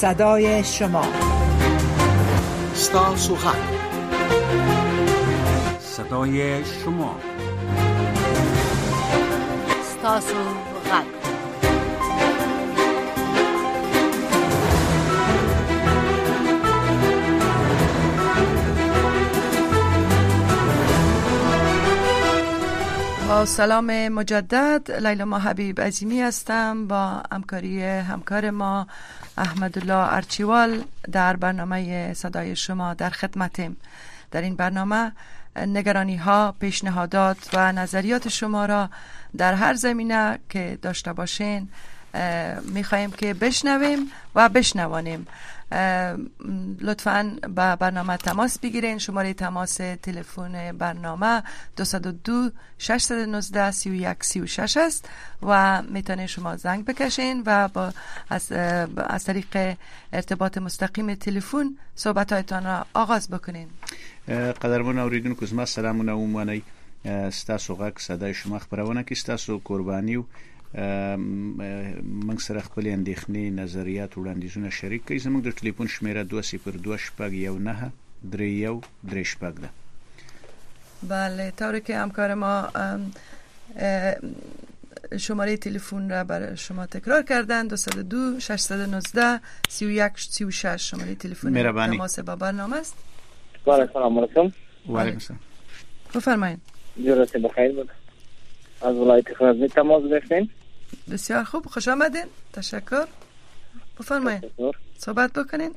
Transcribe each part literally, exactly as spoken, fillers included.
صدای شما. ستاسو حق، صدای شما. ستاسو حق. با سلام مجدد، لیلا ما حبیب عظیمی هستم با همکاری همکار ما احمدالله ارچیوال در برنامه صدای شما در خدمتیم. در این برنامه نگرانی ها، پیشنهادات و نظریات شما را در هر زمینه که داشته باشین میخواییم که بشنویم و بشنوانیم. لطفاً با برنامه تماس بگیرین. شماره تماس تلفن برنامه دو صفر دو شش یک نه سه یک سه شش است و میتونین شما زنگ بکشین و با از, از طریق ارتباط مستقیم تلفن صحبت‌هایتان را آغاز بکنین. قدرمن اوریدونکو زما سلامونه ومنئ. ستاسو غږ صدای شما خبرونه کې ستاسو قرباني او موږ سره خپل اندېښنې، نظریات، وړاندیزونه شریک کړئ. زموږ د ټلیفون شمیره دوه صفر دوه شپږ یو نه درې یو درې شپږ ده. بله، طوری که همکار ما شماره تلفن را برای شما تکرار کردن دو صفر دو شش یک نه سه یک سه شش شماره تلفن تماس با برنامه است. سلام علیکم. و علیکم السلام. بفرمایید. جورت بخیر بود. از ولایت غزنی تماس گرفتین. بسیار خوب، خوش آمدین. تشکر. بفرمایید. صحبت بکنین.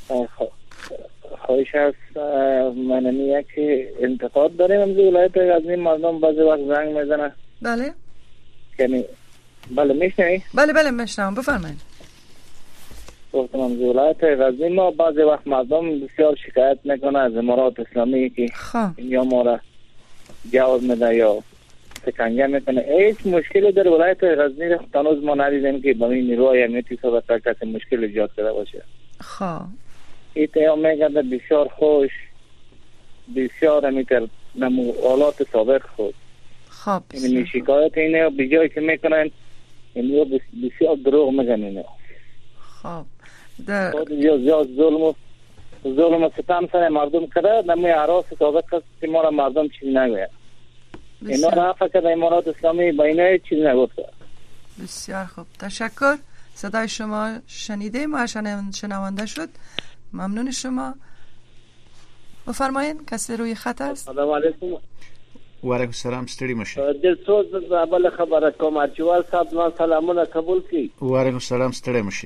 خواهش است من یک انتقاد داریم. از ولایت غزنی مردم بعضی وقت زنگ میزنن. بله. یعنی بله میشنوی؟ بله بله میشنوم، بفرمایید. گفتم از ولایت غزنی ما بعضی وقت مردم بسیار شکایت میکنه از امارات اسلامی که یا ما را جواز میده یا سکنجه میکنه. هیچ مشکلی در ولایت غزنی تنوز ما ندیدیم که با این نیروهای امنیتی صحبت کرد کسی مشکل ایجاد کرده باشه. خب این تیام میگرده بسیار خوش، بسیار میتر نمو حالات سابق خود. خب این شکایت اینه بجای که میکنن اینو بسیار دروغ میگن اینو. خب در زیاد ظلم و ظلم و ستم سر مردم کرده. نموی عراس سابق هست که ما را مردم چیز نگوید. اینا را فکر امارات اسلامی با اینا چیز نگفته. بسیار خوب، تشکر. صدای شما شنیده ما شنونده شد. ممنون شما. بفرمایید، کسی روی خط است؟ سلام علیکم. و علیکم السلام. ستړي مشه. دلسوز زابل خبره کوم. ارچوال صاحب ما سلامونه قبول کی. و علیکم السلام. ستړي مشه.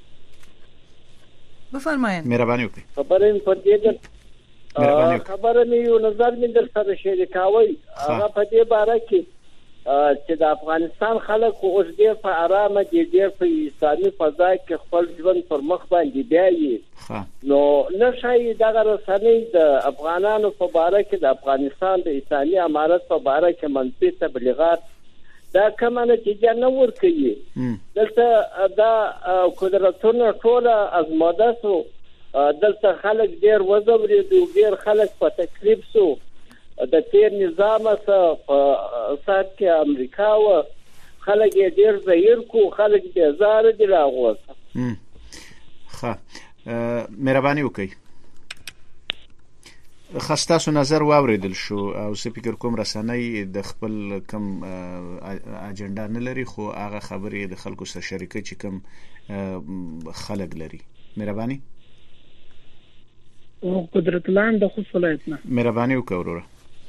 بفرمایید. مهرباني وکړئ. خبرین پر دې خبره مې یو نظر مې در سره شریکوي. هغه په دې باره کې چې د افغانستان خلک اوس ډېر په آرامه دي، ډېر په اسلامي فضا کې خپل ژوند پر مخ باندې بیایي. نو نه شي دغه رسنۍ د افغانانو په باره کې د افغانستان د اسلامي امارت په باره کې منفي تبلیغات دا کومه نتیجه نه ورکوي. دلته دا قدرتونه ټوله ازموده سو. دلته خلک ډیر وځوري دي، ډیر خلک په تکلیف سو. د تیر نظام سره په سات کې امریکا و خلک ډیر ظاهر کو، خلک دې زار دي راغوس. ښه، مهرباني وکړئ. خاصتاسو نظر واوریدل شو او زه فکر کوم رسنۍ د خپل کم اجنډا نه لري، خو هغه خبرې د خلکو سره شریکه چې کم خلک لري. مهرباني. قدرت الله د خصوص ولایت نه مهرباني وکړه وروره.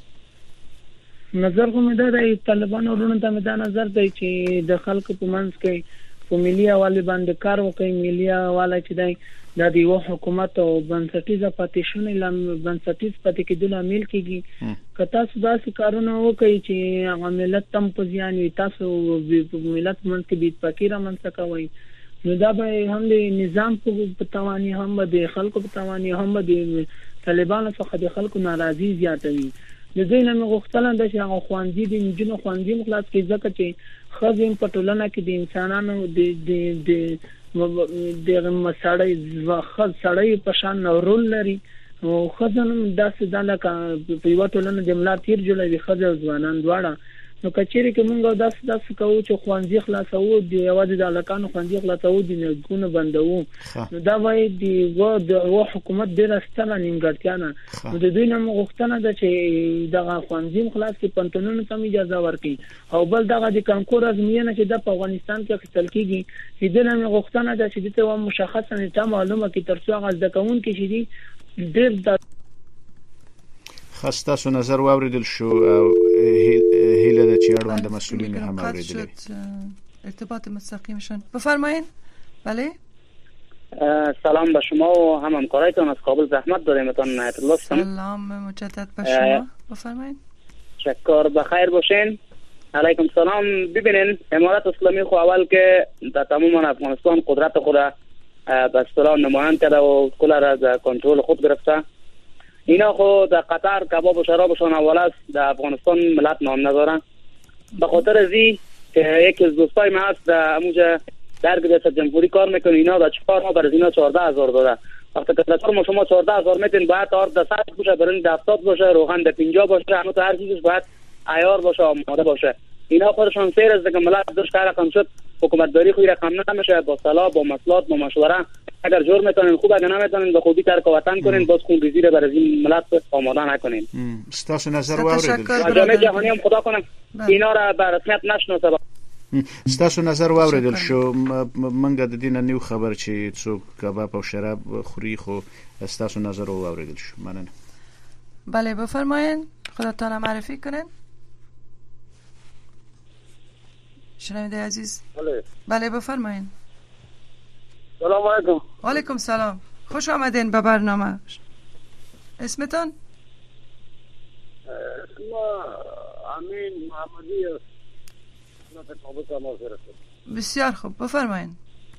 نظر کوم دا د طالبانو ورونو ته دا نظر دی چې د خلکو په منځ کې په ملي حواله باندې کار وکړي. ملي حواله چې دی د یو حکومت او بنسټیزه پاتیشن لم بنسټیز پاتې کېدل عامل کیږي. که تاسو داسې کارونه وکړي چې هغه ملت تم په ځان وي، تاسو ملت منځ کې بیت فقیر منځ کوي، نو دا به هم د نظام په توانی هم د خلکو په توانی هم د طالبانو څخه د خلکو ناراضي زیاتوي. د دې نه غوښتنه ده چې هغه خوانځي د انجینو خوانځي مخلاص کې ځکه چې خزم په ټولنه کې د انسانانو د د د د مساړې ځخ سړې په شان رول لري. او خزن داسې د لکه په یو ټولنه د ملا تیر جوړوي، خزه ځوانان دواړه نو کچېری کې مونږ داس داس کوو چې خوانځي خلاصو دی یوازې د الکانو خوانځي خلاصو دي نه ګونه بندو نو دا وایي دی و د حکومت ډیر ستنه نیمګړتیا نه نو د دوی نه غوښتنه ده چې دغه خوانځي خلاص کې پنټونونو ته اجازه ورکړي او بل دغه د کانکور ازموینه چې د افغانستان کې اخیستل کیږي چې د نه غوښتنه ده چې د مشخصه نه معلومه کې ترڅو هغه د کون کې شي ډیر د خاصه سو نظر واوریدل شو او هیله د چیرون د مسئولین هم اوریدل ارتباط مستقیم شون. بفرمایید. بله سلام به شما و هم همکارایتان از کابل زحمت داریم اتان نهایت الله. سلام مجدد به شما. بفرمایید. شکر بخیر باشین. علیکم سلام. ببینین امارات اسلامی خو اول که در تمام افغانستان قدرت خود به اصطلاح نمایان کرده و کل را در کنترل خود گرفته. اینا خو در قطر کباب و شرابشان اول است، در افغانستان ملت نام ندارن. به خاطر ازی که یکی از دوستای من هست در اموجه در ریاست جمهوری کار میکنه، اینا در چهار ماه برای اینا چهارده هزار داده. وقتی که در ما شما چهارده هزار میتین باید آرد در صد باشه، برای در هفتاد باشه، روغن در پنجاه باشه، همون هر چیزش باید عیار باشه، آماده باشه. اینا خودشان سیر از که ملت درش کار رقم شد، حکومتداری خوی رقم نمیشه، با صلاح با مصلحت با مشوره اگر جور میتونین خوب، اگر نمیتونین به خوبی ترک وطن کنین، باز خون ریزی رو برای این ملت آماده نکنین. ستاسو نظر واوریدل. جامعه جهانی هم خدا کنه اینا را به رسمیت نشناسه. ستاسو نظر واوریدل شو. منګه د دینه نیو خبر چې څوک کباب او شراب خوري، خو ستاسو نظر واوریدل شو. مننه. بله بفرمایید. خودتان معرفی کنین. شنونده عزیز. بله. بله بفرمایید. سلام علیکم. و علیکم سلام. خوش آمدین به برنامه. اسمتان؟ اسم امین محمدی است. بسیار خوب بفرمایید.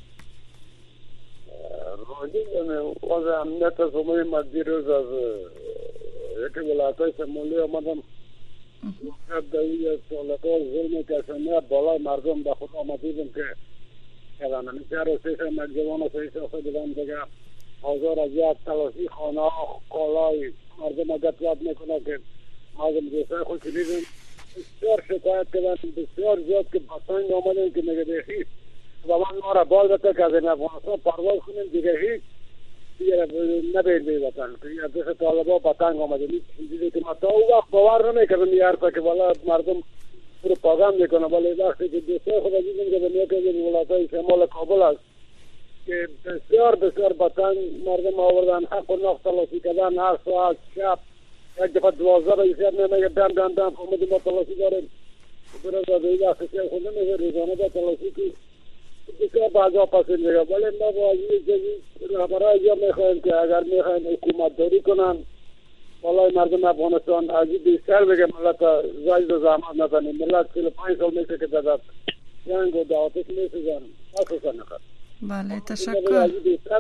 راجع وضع امنیت زمین مدیر روز از یکی ولایت‌های شمالی آمدم. وقت دایی سالکار ظلم کشمیت بالای مردم به خود آمدیدم که کلان همیشه رو سیشه مجوان و سیشه خود دیدم دیگه آزار از یک تلاشی خانه قالای مردم اگتوات میکنه که مردم جسای خود شدیدم بسیار شکایت کردن، بسیار زیاد که بسنگ آمدن که نگه دیخی زمان ما را بال بکر که از این افغانستان پرواز کنیم دیگه هیچ دیگه نبید بیدتن که یه دست طالبا بطنگ آمده دیگه که ما تا او وقت باور نمیکردم یه حرفه که والا مردم پرو پاگم میکنه، ولی وقتی که دوستای خود دیدیم که به نیکه این ولایت‌های شمال کابل است که بسیار بسیار بطنگ مردم آوردن، حق و نقص تلاشی کردن، هر ساعت شب یک دفعه دوازده به ایسیت نمیگه دم دم دم خمدی ما تلاشی داریم برای دادایی وقتی که خود نمیگه روزانه با تلاشی که بسیار بعضا پسند میگه، ولی ما با این جزی رهبرهای جا میخواهیم که اگر میخواهیم حکومت داری کنن والای مردم افغانستان ازی بیشتر بگه ملت زاید و زحمت نزنیم. ملت چهل و پنج سال میشه که در جنگ و در آتش میسوزن اساسا نخواهد. بله تشکر.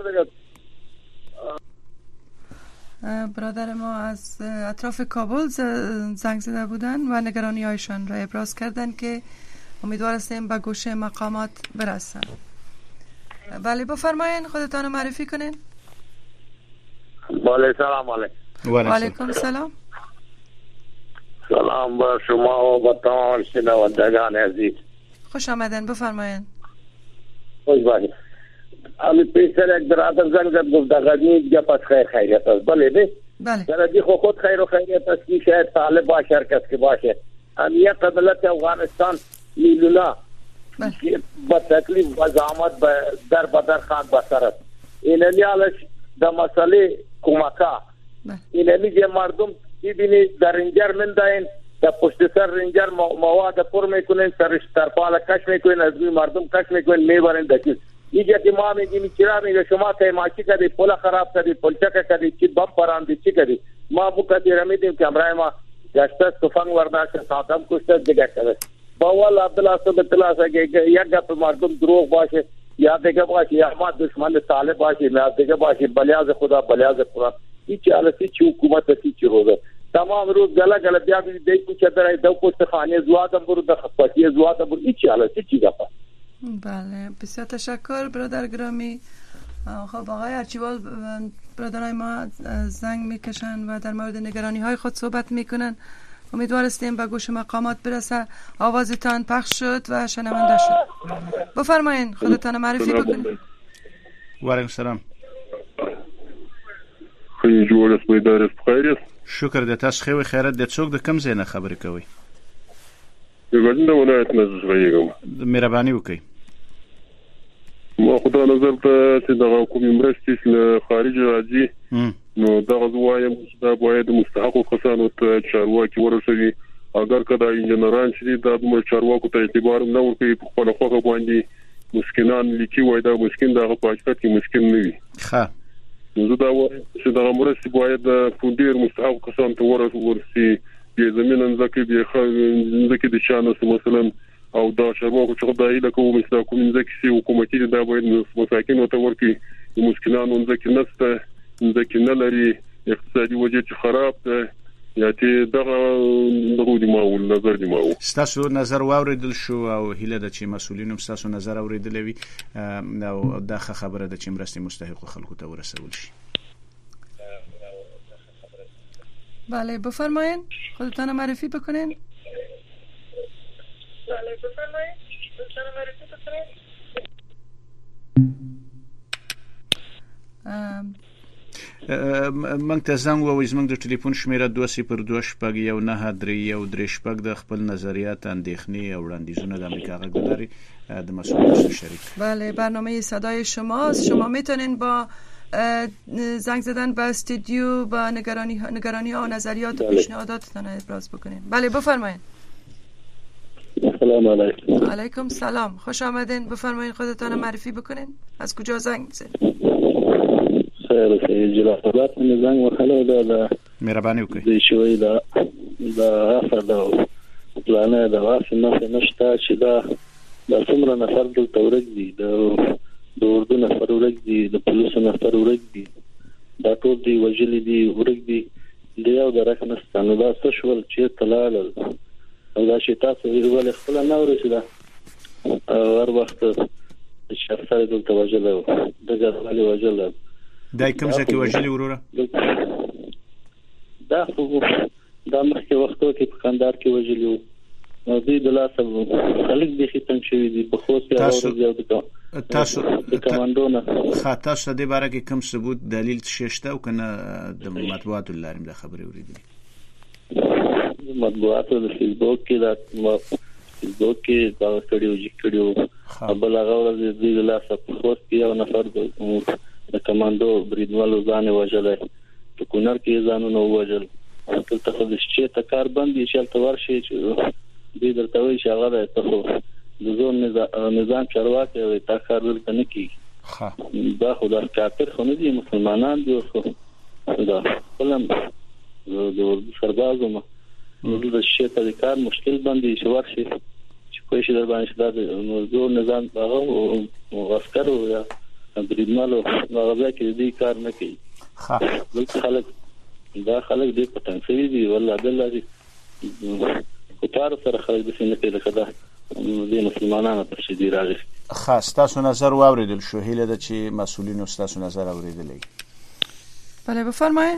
برادر ما از اطراف کابل زنگ زده بودن و نگرانی هایشان را ابراز کردن که امیدوار هستیم به گوش مقامات برسن. بله بفرمایید خودتان معرفی کنین. بله سلام علیکم. و علیکم سلام. سلام با شما و با تمام شنوندگان عزیز. خوش آمدین. بفرمایید. خوش باشید. امی پیسر یک برادر زنگ زد گفت دقیقی دیگه پس خیر خیریت است. بله بی؟ بله. درجی خود خود خیر و خیریت است که شاید طالب باشه هر کس که باشه. امی یک قبلت افغانستان میلونا که با تکلیف و زحمت در بدر خان بسر است. این امیالش در مسئله کمکا این امی که مردم ببینی در رنجر منداین در پشت سر رنجر مواد پر میکنین سرش ترپال کش میکنین از بی مردم کش میکنین میبرین دکیز اینجا که ما میگیم چرا میگه شما تیماچی کردی پولا خراب کردی پلچک کردی چی بم پراندی چی کردی ما بو کتی رمیدیم که امرای ما گشتست تفنگ ورداشت ساتم کشتست دیگه کرد باول عبدالله صبح تلاس اگه یک گپ مردم دروغ باشه یا دیگه باشه یا ما دشمن طالب باشه یا دیگه باشه بلیاز خدا بلیاز قرآن هیچ حالتی چی حکومت هستی چی روزه تمام روز گله گله بیا بی دی کوچه درای دو پشت خانه زوادم برو د خپتی زوادم برو هیچ حالتی چی گپا. بله بسیار تشکر برادر گرامی. خب آقای ارچیوال برادرای ما زنگ میکشن و در مورد نگرانی های خود صحبت میکنن. امیدوار هستیم به گوش مقامات برسه. آوازتان پخش شد و شنونده شد. بفرمایید خودتان معرفی بکنید. و علیکم السلام. خیلی جوړ است بيدار است بخیر است. شکر د تاسو خو خیرت د څوک د کم ځای نه خبرې کوي؟ د ګډنه ولایت نه زغیږم. مهرباني وکړئ. ما خدای نظر ته چې د کومې مرستې له خارج راځي نو دا غوايم دا باید مستحق کسانو ته چارواکي ورسوي. اگر کدا انجنیران چې دا د چارواکو ته اعتبار نه ورکوي په خپل خوغه باندې مسکینان لیکي وای دا مسکین دغه په حقیقت کې مسکین نه وي. ښه زه دا وایم چې دا مرستې باید په ډیر مستحق کسانو ته ورسوي. د زمينن ځکه د ځکه د شانو مثلا او دا چارواکو چې خدای له کوم څه کوم ځکه چې حکومتي دا باید مساکین ته ورکړي. د مسکینانو ځکه نسته ځکه نه لري اقتصادي وضعیت خراب ده یا ته دغه دغه دی ماول نظر دی ماول ستاسو نظر واوریدل شو او هیله د چې مسولینو ستاسو نظر اوریدل وي او دا خبره د چې مرستې مستحق خلکو ته ورسول شي. بله بفرمایید خودتان معرفی بکنین. بله بفرمایید خودتان معرفی بکنین. منګ ته زنګ ووي زموږ د ټلیفون شمیره دوه صفر دوه شپږ یو نه درې یو درې شپږ د خپل نظریات اندېښنې او وړاندیزونه د امریکا غږ لري د مسئولین شریک. بله برنامه صدای شماست. شما میتونین با زنگ زدن به استودیو با نگرانی نگرانی ها و نظریات و پیشنهاداتتان ابراز بکنین. بله بفرمایید. سلام علیکم. علیکم سلام. خوش آمدین. بفرمایید خودتان معرفی بکنین. از کجا زنگ میزنید؟ خیر سید جلالات من زنگ وخلو دا مهرباني وکړئ. د شوي دا دا اثر دا پلان دا واسه نه نشته چې دا د څومره نفر د تورګ دي د د اردو نفر ورګ دي د پولیس نفر ورګ دي دا ټول دی وجل دي ورګ دي د یو درک نستانه دا څه شول چې تلال او دا چې تاسو ول خپل نه ورسېده هر وخت چې سره د توجه د ځوالي وجل دای کوم ځکه وجلی وروره دا خو دا مخکې وختو کې په کندهار کې وجلی نو دوی د لاسه خلک د ختم شوی دي په خو کې تاسو تاسو د کمانډو نه خاطر څه دی باره کې کوم ثبوت دلیل شته او کنه د مطبوعات لاریم د خبرې اوریدلې مطبوعات د فیسبوک کې دا فیسبوک کې دا کړیو چې کړیو بل هغه د دوی د لاسه په خو کې یو نفر د کمانډو بریدوالو ځان وژل په کونر کې ځانونه وژل دلته خو د شي تکار باندې چې تلور شي چې دې درته وی چې هغه ته د زون نظام چارواکي او تکار دلته نه کی دا خو د کافر خو نه دي مسلمانان دي خو دا فلم د سربازو ما د شي تکار مشکل باندې شوار شي چې کوئی شي در باندې د زون نظام هغه او عسکرو یا بریدمالو هغه کې دې کار نه کوي. ها دلته خلک دا خلک دې پټن شوی دي والله دلته کو تار سره خلک د سینې په لکه دا د مسلمانانو په شدي راغی. خاص تاسو نظر واوریدل شو هیله د چې مسؤلین تاسو نظر اوریدل. بله بفرمایید.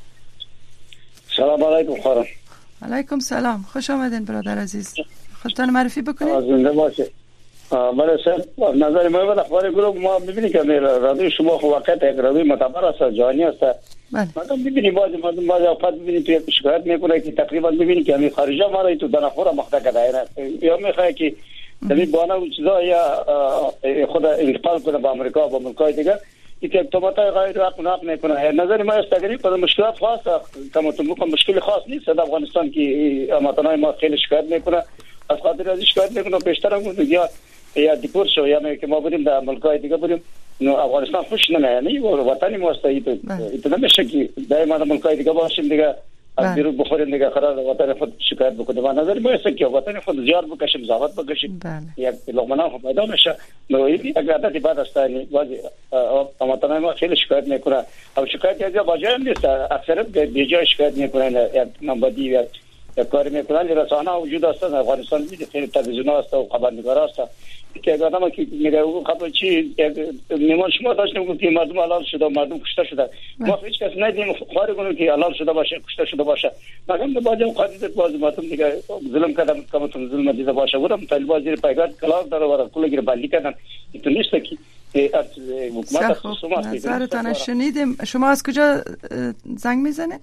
سلام علیکم خورم. علیکم سلام. خوش آمدین برادر عزیز. خودتان معرفی بکنید. زنده باشید. بله صاحب نظر ما به اخبار گروه ما ببینید که رادیو شما خو واقعیت یک رادیو معتبر است جهانی است. مثلا ببینید باز مردم باز اوقات ببینید توی شکایت میکنه که تقریبا ببینید که همین خارجی ما را تو دنخور مخته کرده یا میخواد که تبی بانا و چیزا یا خود انتقال کنه به امریکا و ملکای دیگه که توماتا غیر حق ناق میکنه. نظر ما است تقریبا مشکلات خاصه کما تو میگم مشکل خاص نیست در افغانستان که امتنای ما خیلی شکایت میکنه از خاطر از شکایت میکنه بیشتر هم یا یا دیپور شو یا که ما بریم در ملکای دیگه بریم نو افغانستان خوش نه یعنی وطنی ما است ایت نمیشه که دائما ملکای دیگه باشیم دیگه از بیرون بخوریم دیگه قرار وطن خود شکایت بکنیم. و نظر ما است که وطن خود زیار بکشیم زحمت بکشیم یک لقمه خود پیدا میشه. نو این یک عادت بد است یعنی بعضی امتنای ما خیلی شکایت میکنه او شکایت از باجه نیست اکثر به جای شکایت میکنن یک نمبردی یا کاری میکنن. رسانه وجود است افغانستان خیلی تلویزیون است و خبرنگار است که آدم که میگه خب چی میمان شما داشتیم گفتیم مردم حلال شده مردم کشته شده ما هیچ کس ندیدیم خارج کنیم که حلال شده باشه کشته شده باشه مگم به باجم خاطر باز مردم دیگه ظلم کردن کمتون ظلم دیده باشه بودم طالبان زیر پایگاه کلاس داره و کل گیر بندی کردن تو نیست که حکومت شما نظرتان شنیدیم. شما از کجا زنگ میزنید؟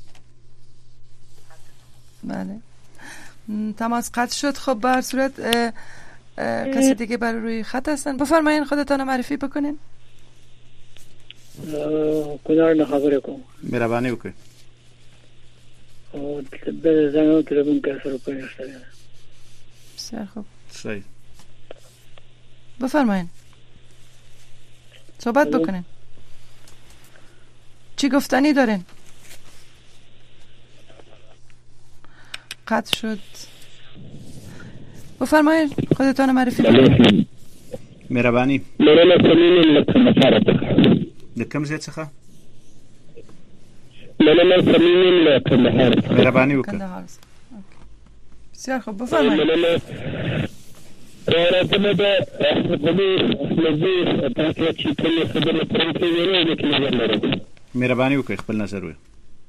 بله تماس قطع شد. خب به هر صورت کسی دیگه بر روی خط هستن. بفرمایید خودتان معرفی بکنین. کنار نه خبره کوم مهرباني وکړئ. او د زنګ تلون کې سره پېښه ده. بسیار خوب. صحیح. بفرمایید. صحبت بکنین. چی گفتنی دارین؟ قطع شد. بفرمایید خودتان معرفی بکنید. مهرباني. مولانا سمين لك د کوم ځای څخه؟ مولانا سمين لك مهرباني وکړئ. بسیار خوب بفرمایید. مولانا راته د غوډي لږه تاسو چې کومه خبره پرې کوي نو کې نظر لرم. مهرباني وکړئ خپل نظر وایي.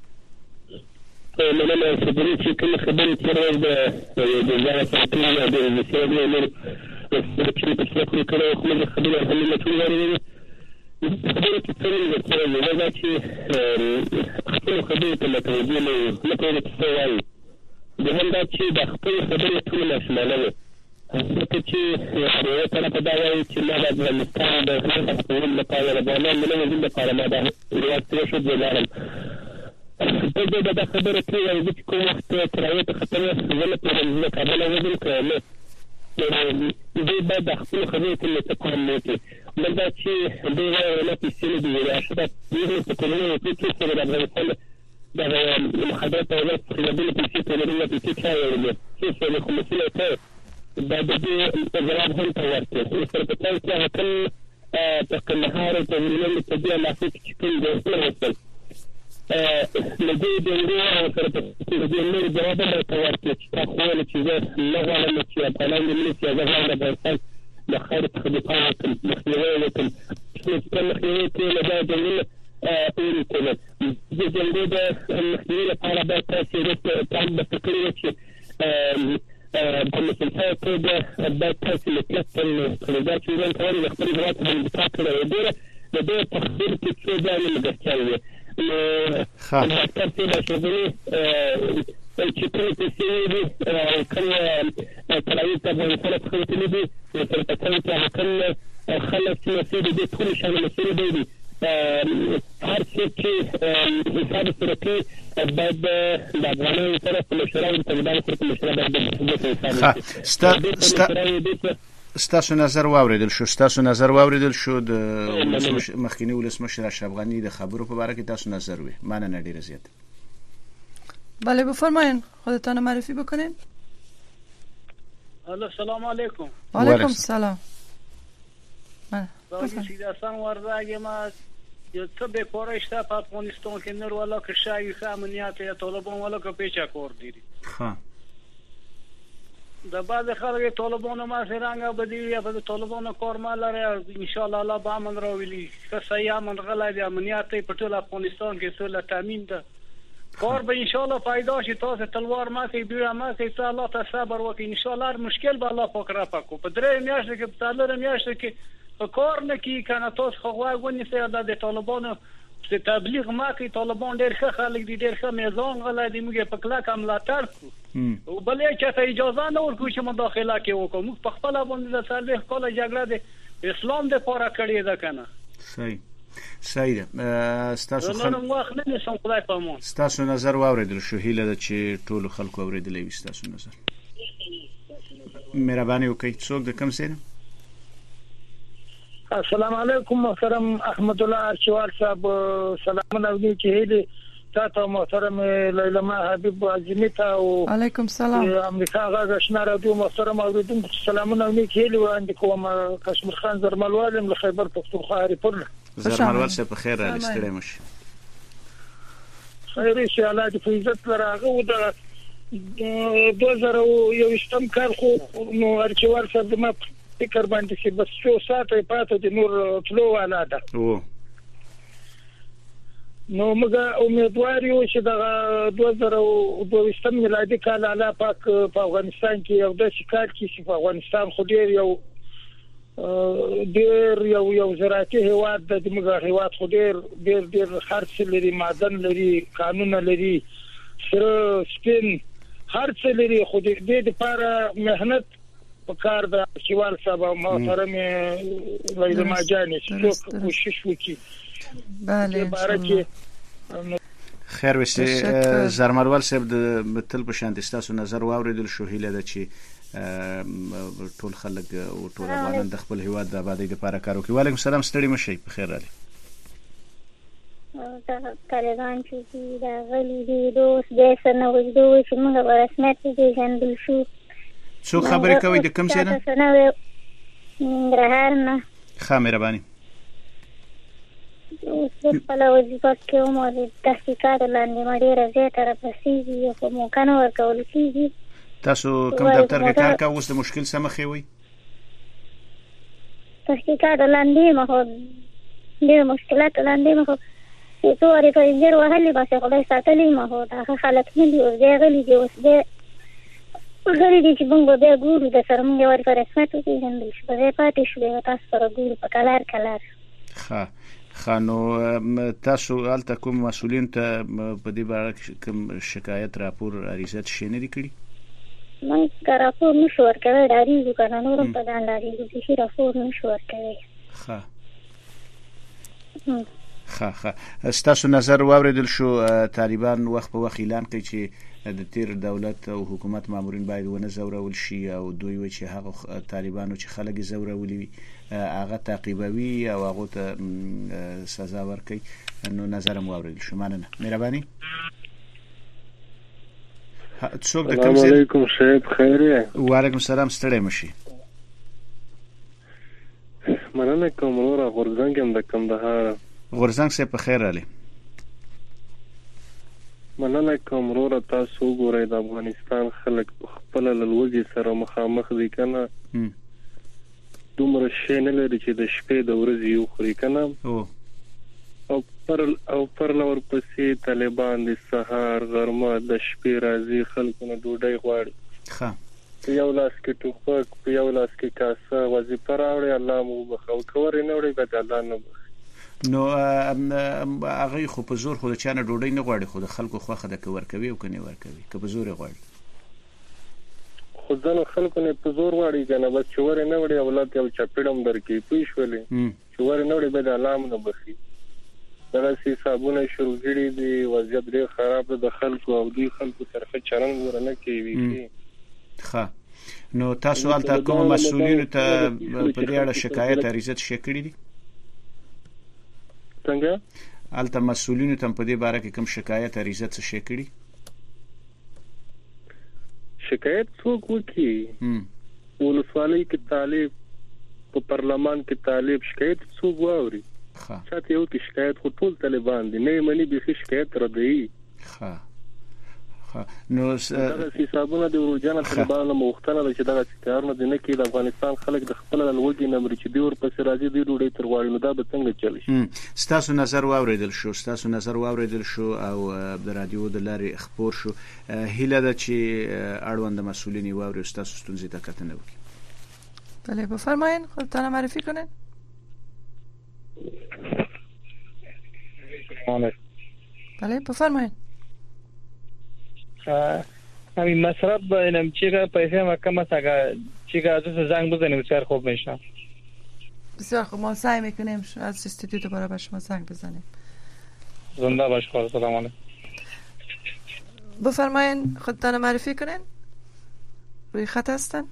مولانا خبرې چې کومه خبره پرې ده د ځای په توګه د مسیرې نور چې په څه کې کړو خو د خبرې هم ټول ورته خبرې چې څنګه کوي دا چې خپل خبرې ته متوجه نه نه کوي څه وایي د هم دا چې د خپل خبرې ټول مسمانه څه چې یو طرف دا وایي چې ما د افغانستان د خپل لپاره د باندې نه نه د لپاره دا ورته شو ځلارم په دې د خبرې کې چې کوم وخت تراوت خطر زله په نه کابل وځم کړم دې بعد د خپل خبرې ته څه کوم نه کې مګر چې دې نه پیسې دی راشه دا یو څه کومه چې څه د افغانستان د مخابرات او د خدماتو پیسې ته لري پیسې څه وایي چې څه له کومه څه دا د دې جواب هم ته ورته سره په تاسو کې هکل په کندهار ته ویل چې دې لاسه چې کوم دې ورته له دې د ورو سره په دې نور جواب ته ورته چې تاسو چې نه غواړم چې په لاندې ملي سیاست د افغانستان د خیر خدمات مخنیوي وکړي چې په مخنیوي کې له دا د اوري کوله د جنګ د مخنیوي لپاره به تاسو د تام د فکرې چې په مسلسل توګه د تاسو له کتل خلګا چې ځان کوي د خپل ځواک د مطالعه لپاره د دې تخدیر کې څه ځای نه ګرځي نو خاطر څه د شغلې چې په تاسو دې کله کله ته په خپل خپل دې تر څو چې هکله خلک چې دې ټول شامل شي دي هر څه چې حساب سره کې بعد د افغانانو سره په مشورې په مدار سره په مشورې ستاسو نظر واوریدل شو ستاسو نظر واوریدل شو د مخکینی ولسمشر اشرف غنی د خبرو په اړه کې تاسو نظر وي معنی نه ډیر زیات. بله بفرمایید خودتان معرفی بکنین. السلام علیکم. و علیکم السلام. باید سیدستان ورداگه ما یا تو به کارشتا په افغانستان کې نور والا که شایع امنیت یا طالبان والا که پیچا کار دیدی ها د بعض خلک طالبان ما سرنګ بدی یا په طالبان کار ما لري ان شاء الله الله به امن راولي که صحیح امن غلای د امنیت په ټول افغانستان کې سول تامین ده کار به ان شاء الله پیدا شي تاسو تلوار ما کې بیره ما کې ته الله ته صبر وکړي ان شاء الله مشکل به الله پاک را پکو په درې میاشتې کې په څلور میاشتې کې کار نه کی کنه تاسو خو غوښنی سي د طالبانو چې تبلیغ ما کوي طالبان ډېر ښه خلک دي ډېر ښه میزان غلا دي موږ په کلا کملا تر او بلې چې ته اجازه نه ورکو چې مداخله کې وکړو موږ په خپل باندې د سالې خپل جګړه د اسلام د پاره کړې ده کنه صحیح صحیح ستاسو خلک نو وخت نه نشم خدای په مون ستاسو نظر واوریدل شو هیله ده چې ټول خلکو اوریدلې وي ستاسو نظر مهرباني وکړئ څوک د کوم ځای السلام علیکم محترم احمد الله ارچوال صاحب سلام علیکم چې هلي تاسو محترم لیلما حبیب عظیمی ته او علیکم سلام امریکا غږ شنه رادیو محترم اوریدونکو سلام علیکم چې هلي وړاندې کوم کشمیر خان زرملوال له خیبر پختونخوا ریپورت زرملوال څخه په خیر را لستړی مش خیر ان شاء الله د عزت لراغه و د دوه زره یو شتم کار خو نو ارچوال صاحب ما فکر باندې چې بس څو ساعته پاتې د نور تلو والا ده او نو موږ امیدوار یو چې د دوه زره دوه ویشتم میلادي کال الله پاک په افغانستان کې یو د شکار کې چې په افغانستان خو ډیر یو ډیر یو یو زراعتي هیواد د موږ هیواد خو ډیر ډیر ډیر خرڅ لري معدن لري قانون لري سره سپین هر څه لري خو د دې لپاره مهنت وکړ د شوال صاحب محترم لیلا جاني چې کوشش وکړي بله خیر وسته زرمروال صاحب د تل په شان تاسو نظر واوریدل شو هیله ده چې ټول خلک او ټول افغانان د خپل هیواد د آبادی لپاره کار وکړي. وعلیکم السلام ستړي مشي په خیر علي دا طالبان چې دا غلي دي دوس د سنو دوی چې موږ رسمیت دي ژوندل شو څو خبرې کوي د کوم څه نه ننګرهار ښه مهرباني اوس په وظیفه کې مو د تحقیقات لاندې مډیره زیاته راپسیږي او مو کنه ورکول کیږي. تاسو کوم دفتر کې کار کوئ اوس د مشکل سم مخې وي؟ تحقیقات لاندې مخ ډېر مشکلات لاندې مخ څو اړ په ډېر وهلي باسه خدای ساتلې مخ دا خلک نه دی اوس دې غلي دی اوس دې غلي دي چې موږ به ګورو د سره موږ ورته رسمت وکړو چې په دې پاتې شو تاسو سره ګورو په کلار کلار. ښه خانو تاسو الته کوم مسؤلین ته په دې باره کې کوم شکایت راپور عریضه شې نه کړی؟ من راپور نشو ورکوي د عریضو کنه نورم په دان عریضو چې راپور نشو ورکوي. ښه ښه ښه ستاسو نظر واوریدل شو. طالبان وخت په وخت اعلان کوي چې د تیر دولت او حکومت مامورین باید ونه زورول شي او دوی و چې هغه طالبانو چې خلک زورولي وي هغه تعقیبوي او هغه ته سزا ورکوي. نو نظر مو واوریدل شو. مننه مهرباني. څوک د کوم ځای؟ السلام علیکم شیخ خیر یې؟ وعلیکم السلام ستړی مشي. مننه کوم ورا غورځنګ هم د کندهار. غورځنګ سه په خیر علي. مننه کوم ورا تاسو وګورئ د افغانستان خلک خپل لوږې سره مخامخ دي کنه دومره شي نه لري چې د شپې د ورځې یو خوري کنه او پر او پر نور پسې طالبان د سحر غرمه د شپې راځي خلکو نه ډوډۍ غواړي. ښه یو لاس کې ټوپک یو لاس کې کاسه وظیفه راوړي الله مو بخو کور نه وړي به الله نه بخ. نو هغه خو په زور خو د چانه ډوډۍ نه غواړي خو د خلکو خوخه د کور کوي او کني ور کوي که په زور غواړي خو ځنه خلکو نه په زور غواړي کنه بس چور نه وړي اولاد یو چپړم درکې پوي شولې چور نه وړي به د الله نه بخي. دا سي صابونه شروع کړي دي وضعیت ډېر خراب ده د خلکو او دوی خلکو طرفه چرنګ ورنه کوي. ښه نو تاسو الته کوم مسؤلینو ته په دې اړه شکایت عریضه شکړې دي؟ څنګه الته مسؤلینو ته په دې باره کې کوم شکایت عریضه څه شکړي؟ شکایت څوک وکړي؟ ولسوالۍ کې طالب په پارلمان کې طالب شکایت څوک واوري؟ ښه چاته یو کې شکایت خو ټول طالبان دي نه مني به شکایت را دی. ښه ښه نو دا حسابونه د ورجان طالبانو مختنه چې دا کارونه دي نه کې د افغانستان خلک د خپل لوګي نمبر چې دی ور پسې راځي دی ډوډۍ تر غواړي نو دا به څنګه چلی شي؟ ستاسو نظر واوریدل شو ستاسو نظر واوریدل شو او د رادیو د لارې خبر شو. هیله ده چې اړوند مسؤلین واوري ستاسو ستونزې ته کتنه وکړي. بله بفرمایید خودتان معرفی کنید. بله بفرمایید. همین مصرف اینم چیگه پیسه ما کم است اگر چیگه از اون زنگ بزنیم بسیار خوب میشه. بسیار خوب ما سعی میکنیم از استودیو دوباره به شما زنگ بزنیم. زنده باش خدا. سلام علیکم. بفرمایید خودتان معرفی کنین. روی خط هستن.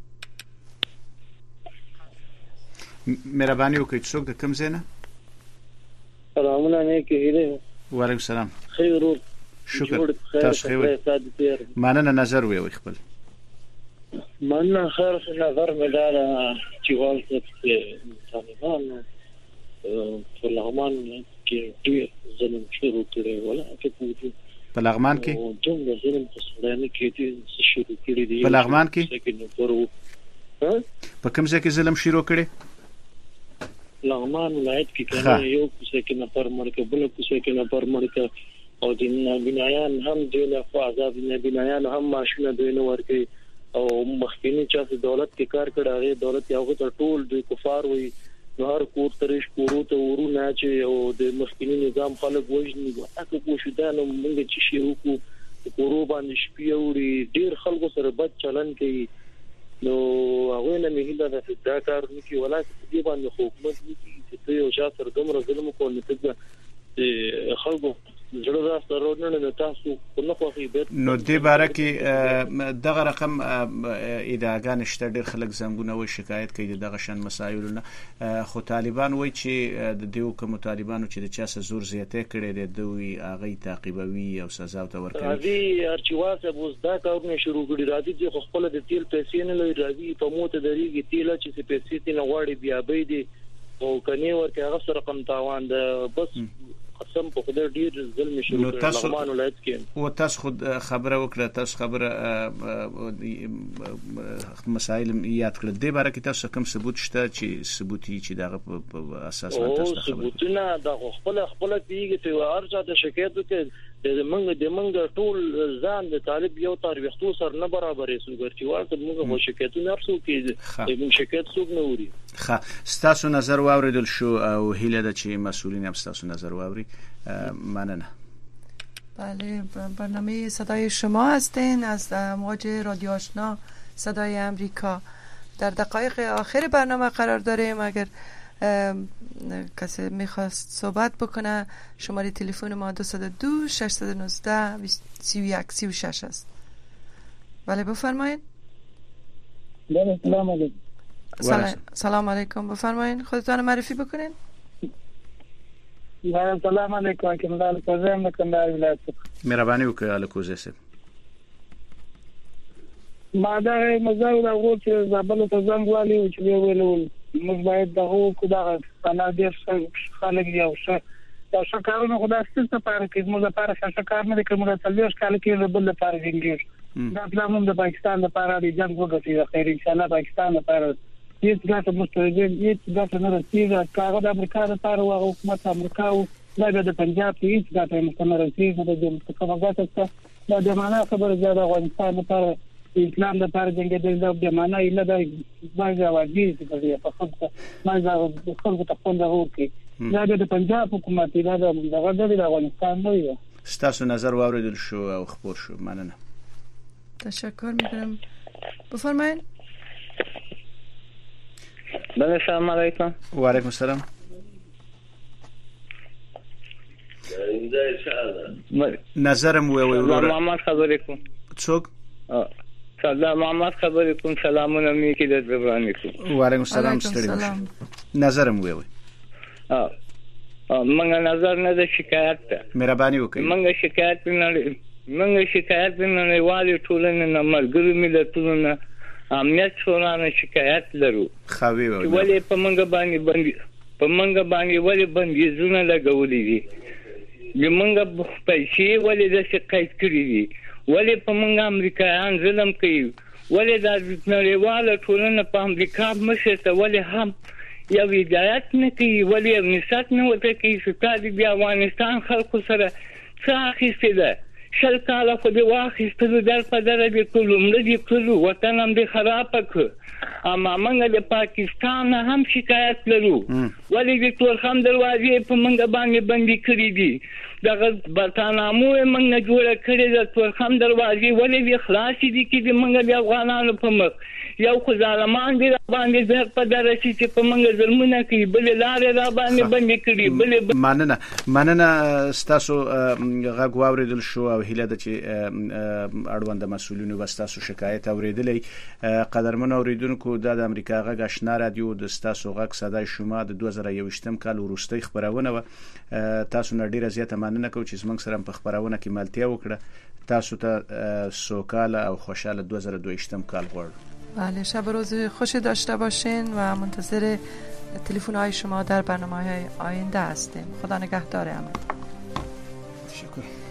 مهرباني وکړئ څوک د کوم ځای نه؟ سلامونه نیکې هیلې. وعلیکم السلام. خیر ورور. شکر تاسو ښه مننه نظر وی خپل. مننه خیر نظر مې دا چې والته طالبان په لغمان کې ډېر ظلم شروع کړی ولا کې په په لغمان کې دومره ظلم په سودانه کې دي شروع کړی دي په لغمان کې په کوم ځای کې ظلم شروع کړي؟ لغمان ولایت کې کنه یو کوڅه کې نفر مړ کې بل کوڅه کې نفر مړ کې او د بنایان هم د له خوا عذاب نه بنایان هم ماشونه دوی نو ورکي او مخکینی چې دولت کې کار کړی هغه دولت یو ته ټول د کفار وي نو هر کور ترش کورو ته ورونه چې او د مخکینی نظام خلک وژني اته کو شو دا نو موږ چې شي وکړو کورو باندې شپې وړي ډیر خلکو سره بد چلن کوي نو هغه نه مهله ده چې دا کار نکي ولا دې باندې حکومت نکي چې یو شاته سره دومره ظلم کوي نو ته خلکو زړه راست ورونه نه تاسو نو خوخي بیت نو دې باره کې دغه رقم ادعاګان شته ډېر خلک زنګونه و شکایت کوي دغه شان مسایلونه خو طالبان وایي چې د دیو کوم طالبانو چې د چا سره زور زیاته کړي دي دوی هغه تعقیبوي او سزا ته ورکوي راځي ارچواسه بوز دا کارونه شروع کړي راځي چې خپل د تیل پیسې نه لري راځي په موته درېږي تیل چې پیسې نه غواړي بیا به دي او کني ورته هغه سره رقم تاوان ده بس قسم په خدای ډیر ظلم شروع کړ لغمان ولایت کې او تاسو خود خبره وکړه تاسو خبره مسائل یاد کړل د باره کې تاسو کوم ثبوت شته چې ثبوت یې چې دغه په اساس باندې تاسو خبره ثبوتونه د خپل خپل پیږي ته ارچا د شکایت وکړي د منګ د منګ ټول ځان د طالب یو تر وختو سر نه برابرې سوګر چې ورته موږ مو شکایتونه ارسو کې د شکایت څوک نه وری ښه ستاسو نظر واوریدل شو او هیله ده چې مسئولین هم ستاسو نظر واوري ممنون. بله برنامه صدای شما هستین از موج رادیو آشنا صدای امریکا. در دقایق آخر برنامه قرار داریم. اگر کسی میخواست صحبت بکنه شماره تلفن ما دو صفر دو شش یک نه سه یک سه شش است. بله بفرمایید. بله سلام علیکم. سلام, سلام علیکم بفرمایید خودتون معرفی بکنین. سلام علیکم کندال کوزم کندال ولایت. مهرباني وکړئ الکوزه سه. ما دا مزاو دا غوړ چې زابل ته ځنګ والی چې ویلول موږ باید دغه کو دا انا ډیر خلک یو څه دا څه کارونه خدای ستاسو لپاره کې موږ لپاره څه کار نه کوي موږ تلويش کال کې بل لپاره ځینګیر دا پلان د پاکستان لپاره د جنگ وګټي خیر ان شاء الله پاکستان لپاره هیڅ ګټه مستوجب هیڅ ګټه نه رسیږي کاغذ د امریکا لپاره او حکومت امریکا او د پنجاب هیڅ ګټه نه رسیږي د کومه ګټه دا د معنا خبره زیاده افغانستان لپاره اسلام د لپاره جنګیدل د معنا اله د باندې واجب دي په خپل ما زه خپل ته خپل ورکي دا د پنجاب حکومت دا د د افغانستان دی. ستاسو نظر واوریدل شو او خبر شو مننه. تشکر میکنم. بفرمایید. بله سلام علیکم. و علیکم السلام. نظرم وی وی محمد خبرې کوم. څوک؟ سلام محمد خبرې کوم. سلامونه مې کې د زبرانی کوم. و علیکم السلام ستړي. نظرم وی وی. اه منګه نظر نه د شکایت ته. مهرباني وکړئ. منګه شکایت نه منګه شکایت نه والی ټولنه نه مرګري ملتونو نه امنیت شورا شکایت لرو. خوي وي. ولې په منګه باندې باندې په منګه باندې ولې باندې زونه لګولې دي. د منګه پیسې ولې د شکایت کړې دي. ولې په منګه امریکایان ظلم کوي. ولې د نړیواله ټولنه په امریکا مشه ته ولې هم یو هدایت نه کوي. ولې نسات نه وته کوي چې تاسو بیا افغانستان خلکو سره څه اخیستې ده. شل کاله خو دې واخیستلو در په دره دې کولو مړه دې کړو وطن هم دې خراب کړ. اما موږ د پاکستان هم شکایت لرو. ولې دې تورخم دروازې په موږ باندې بندي کړې دي. دغه برتانامو موږ نه جوړه کړې د تورخم دروازې ولې دې خلاصې دي چې موږ د افغانانو په مخ یو خو ظالمان دي باندې در په دره چې په موږ ظلمونه کوي بل لارې را باندې بندي کړي بل مننه مننه ستاسو غږ واوریدل شو او هیله ده چې اړوند مسؤلینو واستاسو شکایت اوریدلې. قدرمن اوریدونکو د امریکا غږ آشنا رادیو د ستاسو غږ صدای شما د دوه زره یوویشتم کال وروستۍ خبرونه و. تاسو نه ډیره زیاته مننه کوم چې زموږ سره په خبرونه کې ملتیا وکړه. تاسو ته سوکاله او خوشاله دوه زره دویشتم کال غواړم. بله شب روز خوشی داشته باشین و منتظر تلفن های شما در برنامه های آینده هستیم. خدا نگهدار همه. تشکر.